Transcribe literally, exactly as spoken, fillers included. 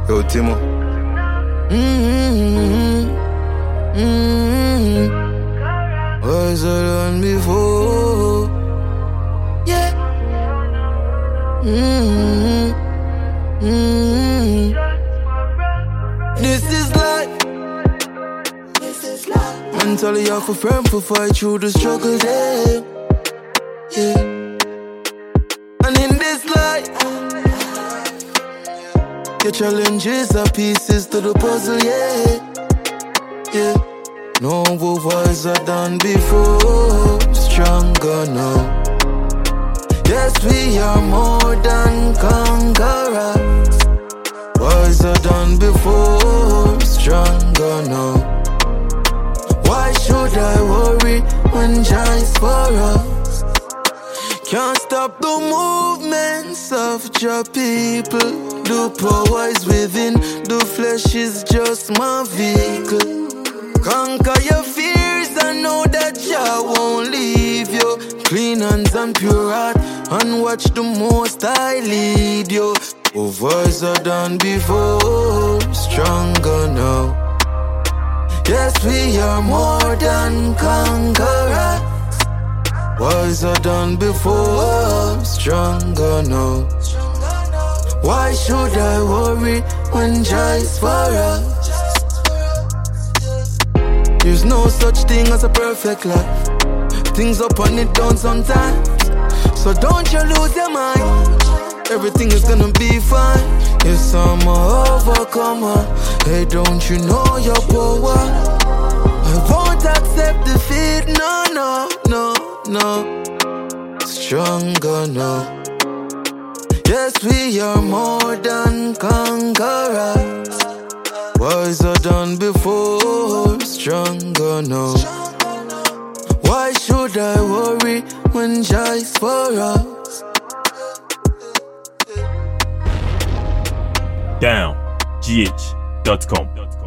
Yo, Timo. Mm-hmm. Mm-hmm. Was I done before? Yeah. Mm-hmm. Mm-hmm. This is life. This is life. Mentally off a firm for fight through the struggle, yeah. Yeah. And in this life, your challenges are pieces to the puzzle, yeah. Yeah. No wiser than before, stronger now. Yes, we are more than conquerors. Wiser than before, stronger now. Why should I worry when Jah is for us? Can't stop the movements of Jah people. The power is within, the flesh is just my vehicle. Conquer your fears and know that Jah won't leave you. Clean hands and pure heart, and watch the Most I lead you. Oh, wiser than before, stronger now. Yes, we are more than conquerors. Wiser than before, stronger now. Why should I worry when Jah is for us? There's no such thing as a perfect life. Things up and it down sometimes. So don't you lose your mind. Everything is gonna be fine. Yes, I'm a overcomer. Hey, don't you know your power? I won't accept defeat. No, no, no, no. Stronger now. Yes, we are more than conquerors. Wiser than before, stronger now. Why should I worry when Jah is for us? down g h dot com